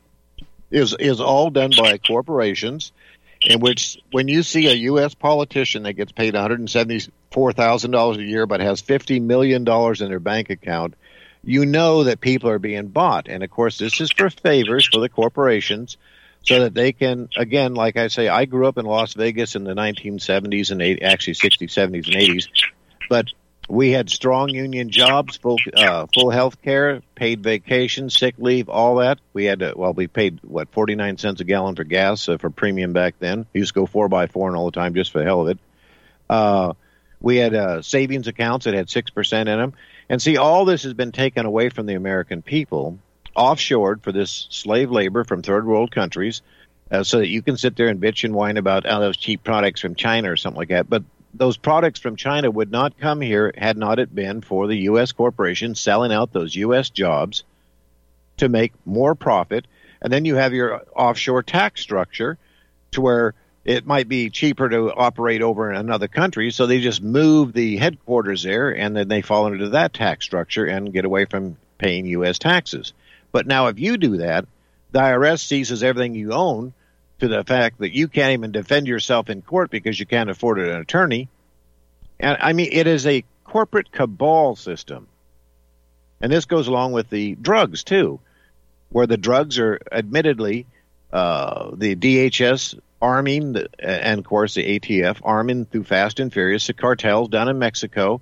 is is all done by corporations, in which when you see a U S politician that gets paid one hundred seventy-four thousand dollars a year but has fifty million dollars in their bank account, you know that people are being bought. And, of course, this is for favors for the corporations so that they can, again, like I say, I grew up in Las Vegas in the nineteen seventies and eighties, actually sixties, seventies, and eighties, but we had strong union jobs, full uh, full health care, paid vacation, sick leave, all that. We had, to, well, we paid, what, forty-nine cents a gallon for gas uh, for premium back then. We used to go four by four and all the time just for the hell of it. Uh, we had uh, savings accounts that had six percent in them. And see, all this has been taken away from the American people, offshored for this slave labor from third world countries, uh, so that you can sit there and bitch and whine about oh, those cheap products from China or something like that. But those products from China would not come here had not it been for the U S corporations selling out those U S jobs to make more profit. And then you have your offshore tax structure to where it might be cheaper to operate over in another country, so they just move the headquarters there, and then they fall into that tax structure and get away from paying U S taxes. But now if you do that, the I R S seizes everything you own to the fact that you can't even defend yourself in court because you can't afford an attorney. And I mean, it is a corporate cabal system. And this goes along with the drugs, too, where the drugs are admittedly uh, the D H S arming, the, and of course the A T F arming through Fast and Furious, the cartels down in Mexico,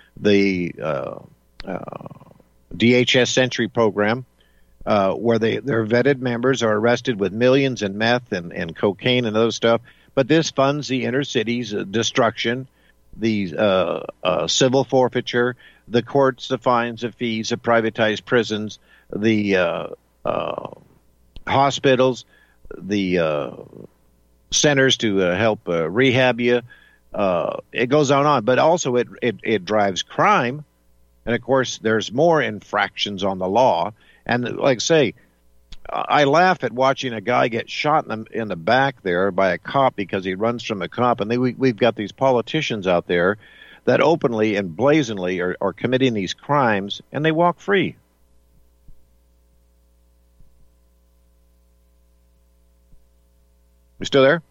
the uh, uh, D H S Century program, uh, where they, their vetted members are arrested with millions in meth and, and cocaine and other stuff. But this funds the inner city's uh, destruction, the uh, uh, civil forfeiture, the courts, the fines, the fees, the privatized prisons, the uh, uh, hospitals, the uh, centers to uh, help uh, rehab you. Uh, it goes on and on. But also it, it, it drives crime. And, of course, there's more infractions on the law. And, like I say, I laugh at watching a guy get shot in the, in the back there by a cop because he runs from a cop. And they, we, we've got these politicians out there that openly and blazingly are, are committing these crimes, and they walk free. You still there?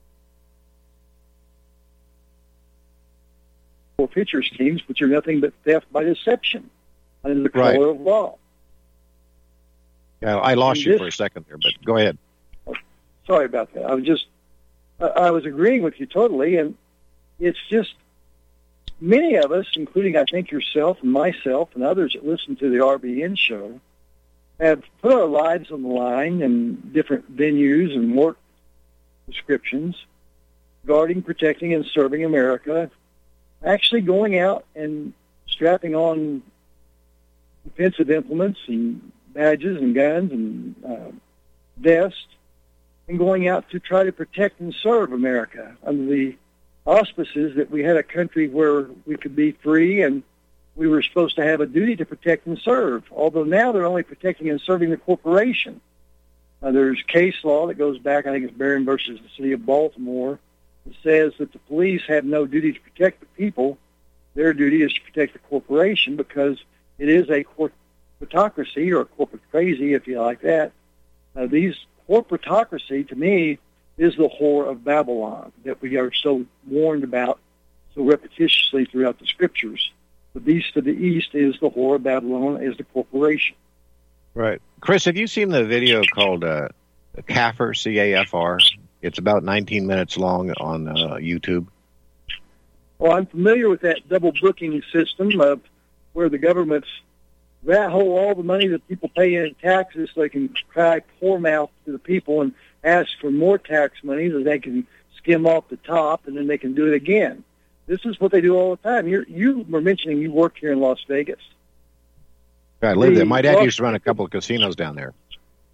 Forfeiture schemes, which are nothing but theft by deception under the color Right. of law. Yeah, I lost And you this- for a second there, but go ahead. Sorry about that. I was just, I I was agreeing with you totally, and it's just many of us, including I think yourself and myself and others that listen to the R B N show, have put our lives on the line in different venues and work descriptions, guarding, protecting, and serving America, actually going out and strapping on defensive implements and badges and guns and uh, vests, and going out to try to protect and serve America under the auspices that we had a country where we could be free and we were supposed to have a duty to protect and serve, although now they're only protecting and serving the corporation. Uh, there's case law that goes back, I think it's Barron versus the city of Baltimore, that says that the police have no duty to protect the people. Their duty is to protect the corporation because it is a corporatocracy, or a corporate crazy, if you like that. Uh, these corporatocracy, to me, is the whore of Babylon that we are so warned about so repetitiously throughout the scriptures. The beast of the east is the whore of Babylon, is the corporation. Right. Chris, have you seen the video called uh, CAFR, C A F R? It's about nineteen minutes long on uh, YouTube. Well, I'm familiar with that double booking system of where the government's rat hole all the money that people pay in taxes so they can cry poor mouth to the people and ask for more tax money that they can skim off the top, and then they can do it again. This is what they do all the time. You're, you were mentioning you worked here in Las Vegas. I live there. My dad The- used to run a couple of casinos down there.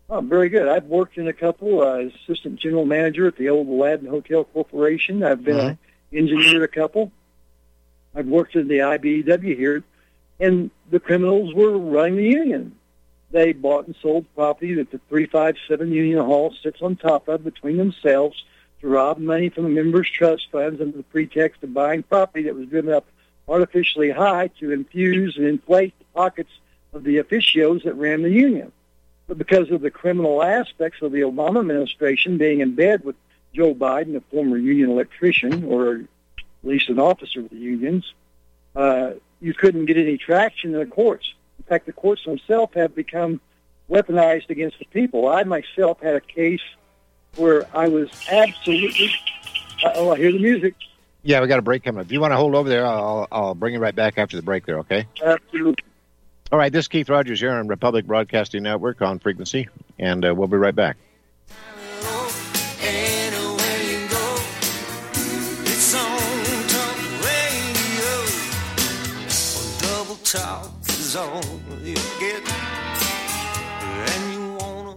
Oh, very good. I've worked in a couple, uh, assistant general manager at the old Aladdin Hotel Corporation. I've been an Mm-hmm. engineer at a couple. I've worked in the I B E W here, and the criminals were running the union. They bought and sold property that the three five seven Union Hall sits on top of between themselves to rob money from the members' trust funds under the pretext of buying property that was driven up artificially high to infuse and inflate the pockets of the officios that ran the union. But because of the criminal aspects of the Obama administration being in bed with Joe Biden, a former union electrician, or at least an officer of the unions, uh, you couldn't get any traction in the courts. In fact, the courts themselves have become weaponized against the people. I myself had a case where I was absolutely... Oh, I hear the music. Yeah, we got a break coming up. If you want to hold over there, I'll, I'll bring you right back after the break there, okay? Absolutely. All right, this is Keith Rogers here on Republic Broadcasting Network on Frequency, and uh, we'll be right back. Anywhere you go, it's on Talk Radio. Double Talk is all you get, and you wanna.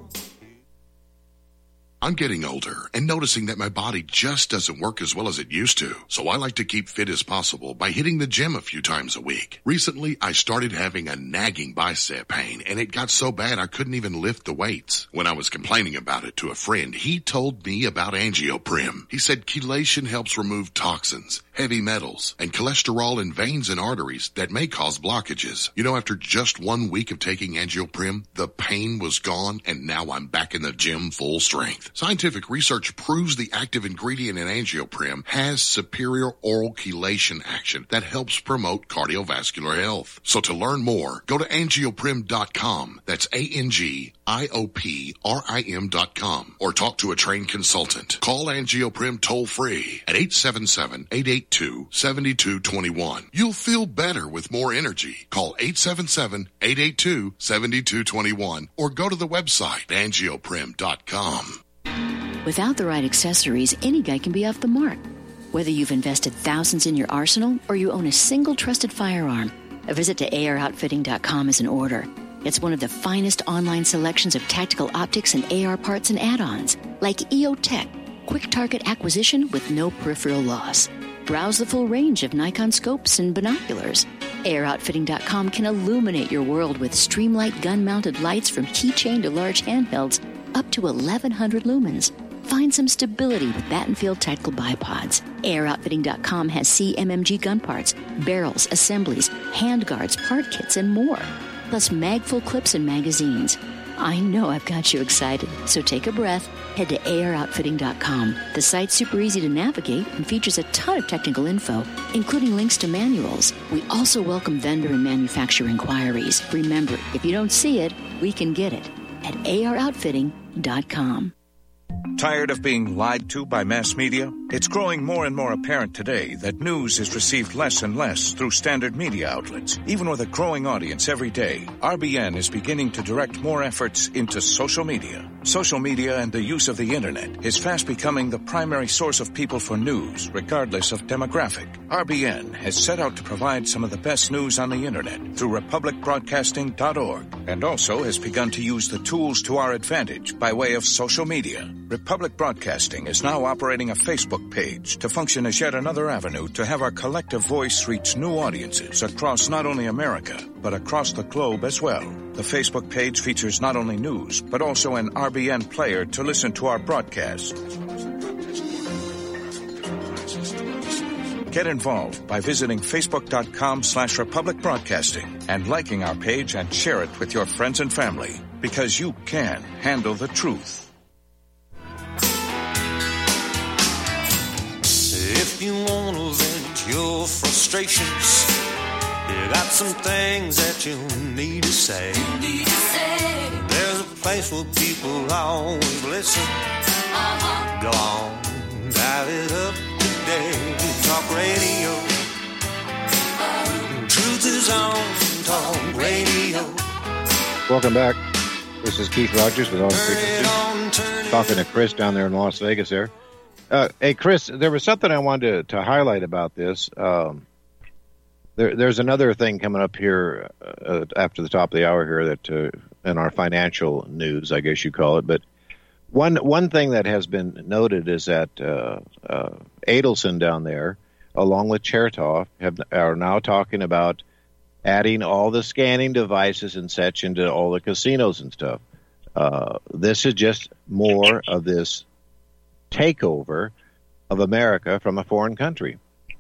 I'm getting older and noticing that my body just doesn't work as well as it used to. So I like to keep fit as possible by hitting the gym a few times a week. Recently, I started having a nagging bicep pain, and it got so bad I couldn't even lift the weights. When I was complaining about it to a friend, he told me about Angioprim. He said chelation helps remove toxins, heavy metals, and cholesterol in veins and arteries that may cause blockages. You know, after just one week of taking Angioprim, the pain was gone, and now I'm back in the gym full strength. Scientific research proves the active ingredient in Angioprim has superior oral chelation action that helps promote cardiovascular health. So to learn more, go to angioprim dot com. That's A N G I O P R I M dot com. Or talk to a trained consultant. Call Angioprim toll free at eight seven seven, eight eight two, seven two two one. You'll feel better with more energy. Call eight seven seven, eight eight two, seven two two one or go to the website angioprim dot com. Without the right accessories, any guy can be off the mark. Whether you've invested thousands in your arsenal or you own a single trusted firearm, a visit to A R outfitting dot com is in order. It's one of the finest online selections of tactical optics and A R parts and add-ons, like E O Tech, quick target acquisition with no peripheral loss. Browse the full range of Nikon scopes and binoculars. A R outfitting dot com can illuminate your world with Streamlight gun-mounted lights from keychain to large handhelds up to eleven hundred lumens. Find some stability with Battenfield Tactical Bipods. A R outfitting dot com has C M M G gun parts, barrels, assemblies, handguards, part kits, and more. Plus magful clips and magazines. I know I've got you excited, so take a breath. Head to A R outfitting dot com. The site's super easy to navigate and features a ton of technical info, including links to manuals. We also welcome vendor and manufacturer inquiries. Remember, if you don't see it, we can get it at A R outfitting dot com. Tired of being lied to by mass media? It's growing more and more apparent today that news is received less and less through standard media outlets. Even with a growing audience every day, R B N is beginning to direct more efforts into social media. Social media and the use of the internet is fast becoming the primary source of people for news, regardless of demographic. R B N has set out to provide some of the best news on the internet through republic broadcasting dot org, and also has begun to use the tools to our advantage by way of social media. Republic Broadcasting is now operating a Facebook page to function as yet another avenue to have our collective voice reach new audiences across not only America, but across the globe as well. The Facebook page features not only news, but also an R B N player to listen to our broadcast. Get involved by visiting facebook.com slash Republic Broadcasting and liking our page and share it with your friends and family, because you can handle the truth. If you want to vent your frustrations, you got some things that you need to say. You need to say. There's a place where people always listen. Uh-huh. Go on, dial it up today. Talk radio. Uh-huh. Truth is on Talk Radio. Welcome back. This is Keith Rogers with On Frequency. Talking to Chris down there in Las Vegas there. Uh, hey, Chris, there was something I wanted to, to highlight about this. Um, there, there's another thing coming up here uh, after the top of the hour here that uh, in our financial news, I guess you call it. But one one thing that has been noted is that uh, uh, Adelson down there, along with Chertoff, have are now talking about adding all the scanning devices and such into all the casinos and stuff. Uh, this is just more of this takeover of America from a foreign country.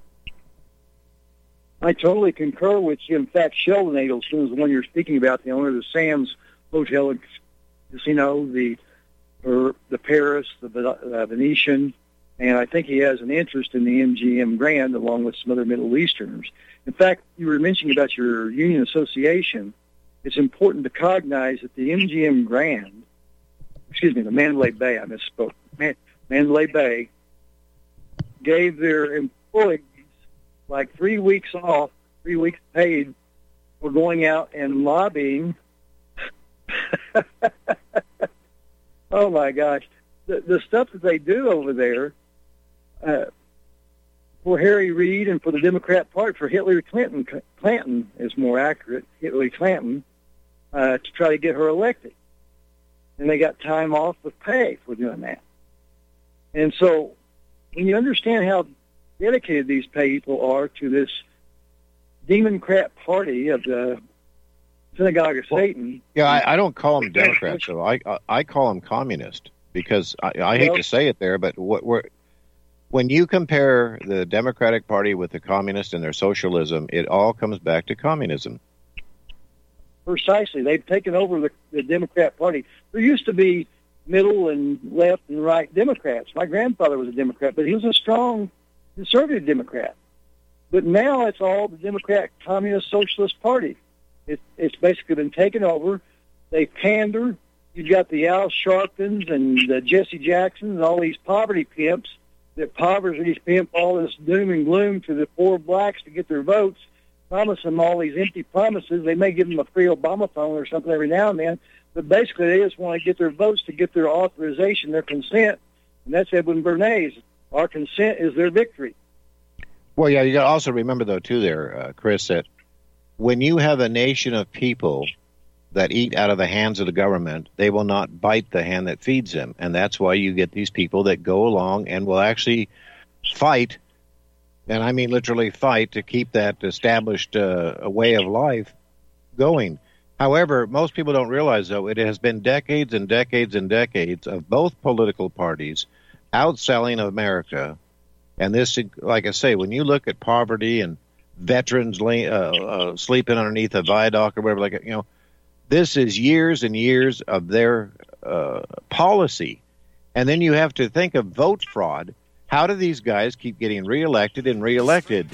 I totally concur with you. In fact, Sheldon Adelson is the one you're speaking about, the owner of the Sands Hotel and Casino, the or the Paris, the uh, Venetian, and I think he has an interest in the M G M Grand along with some other Middle Easterners. In fact, you were mentioning about your union association. It's important to cognize that the M G M Grand, excuse me, the Mandalay Bay, I misspoke, Man- Mandalay Bay, gave their employees like three weeks off, three weeks paid for going out and lobbying. Oh, my gosh. The, the stuff that they do over there uh, for Harry Reid and for the Democrat Party, for Hillary Clinton, Clinton is more accurate, Hillary Clinton, uh, to try to get her elected. And they got time off with pay for doing that. And so when you understand how dedicated these people are to this Democrat Party of the Synagogue of well, Satan. Yeah, I, I don't call them Democrats, though. I, I I call them communist because I, I hate well, to say it there, but what we're, when you compare the Democratic Party with the communists and their socialism, it all comes back to communism. Precisely. They've taken over the, the Democrat Party. There used to be middle and left and right Democrats. My grandfather was a Democrat, but he was a strong conservative Democrat. But now it's all the Democrat Communist Socialist Party. It, it's basically been taken over. They pander. You've got the Al Sharptons and the Jesse Jacksons and all these poverty pimps that poverty pimp all this doom and gloom to the poor blacks to get their votes, promise them all these empty promises. They may give them a free Obama phone or something every now and then, but basically they just want to get their votes to get their authorization, their consent, and that's Edwin Bernays. Our consent is their victory. Well, yeah, you got to also remember, though, too, there, uh, Chris, that when you have a nation of people that eat out of the hands of the government, they will not bite the hand that feeds them. And that's why you get these people that go along and will actually fight, and I mean literally fight, to keep that established uh, way of life going. However, most people don't realize, though, it has been decades and decades and decades of both political parties outselling America. And this, like I say, when you look at poverty and veterans lay, uh, uh, sleeping underneath a viaduct or whatever, like, you know, this is years and years of their uh, policy. And then you have to think of vote fraud. How do these guys keep getting reelected and reelected?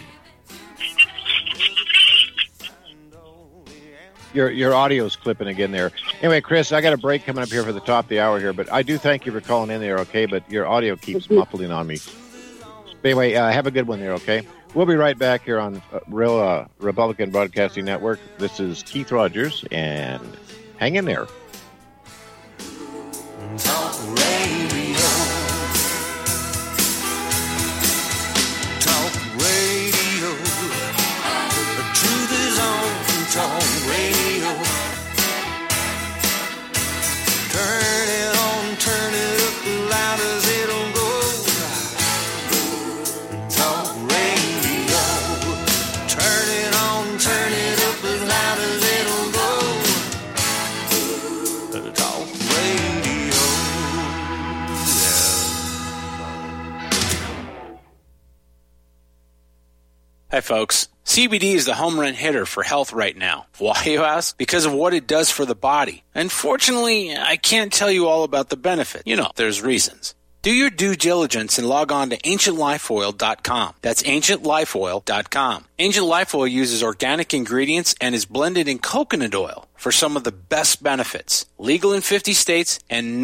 Your your audio's clipping again there. Anyway, Chris, I got a break coming up here for the top of the hour here, but I do thank you for calling in there, okay? But your audio keeps muffling on me. But anyway, uh, have a good one there, okay? We'll be right back here on uh, Real uh, Republican Broadcasting Network. This is Keith Rogers, and hang in there. Talk radio. Talk radio. The truth is on Talk radio. Turn it on, turn it up loud as it'll go. Talk radio. Turn it on, turn it up as loud as it'll go. Talk radio. Yeah. Hi, folks. C B D is the home run hitter for health right now. Why, you ask? Because of what it does for the body. Unfortunately, I can't tell you all about the benefit. You know, there's reasons. Do your due diligence and log on to ancient life oil dot com. That's ancient life oil dot com. Ancient Life Oil uses organic ingredients and is blended in coconut oil for some of the best benefits. Legal in fifty states and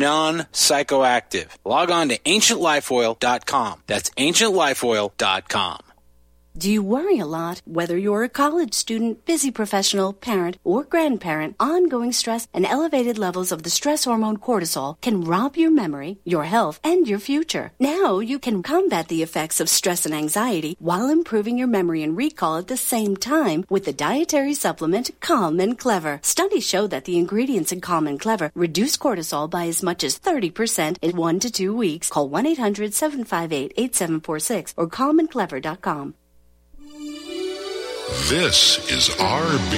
non-psychoactive. Log on to ancient life oil dot com. That's ancient life oil dot com. Do you worry a lot? Whether you're a college student, busy professional, parent, or grandparent, ongoing stress and elevated levels of the stress hormone cortisol can rob your memory, your health, and your future. Now you can combat the effects of stress and anxiety while improving your memory and recall at the same time with the dietary supplement Calm and Clever. Studies show that the ingredients in Calm and Clever reduce cortisol by as much as thirty percent in one to two weeks. Call one eight hundred seven five eight eight seven four six or calm and clever dot com. This is R B